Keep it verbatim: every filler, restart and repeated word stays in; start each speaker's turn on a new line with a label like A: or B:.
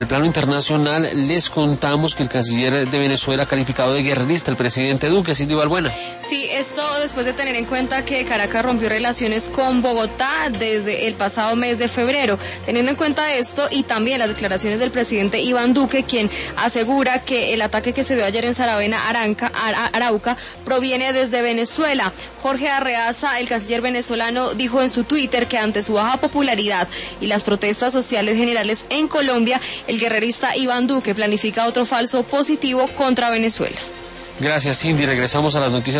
A: En el plano internacional, les contamos que el canciller de Venezuela ha calificado de guerrerista al presidente Duque. Cindy Balbuena.
B: Sí, esto después de tener en cuenta que Caracas rompió relaciones con Bogotá desde el pasado mes de febrero. Teniendo en cuenta esto y también las declaraciones del presidente Iván Duque, quien asegura que el ataque que se dio ayer en Saravena, Aranca, Ara, Arauca, proviene desde Venezuela. Jorge Arreaza, el canciller venezolano, dijo en su Twitter que ante su baja popularidad y las protestas sociales generales en Colombia, el guerrerista Iván Duque planifica otro falso positivo contra Venezuela.
A: Gracias, Cindy. Regresamos a las noticias.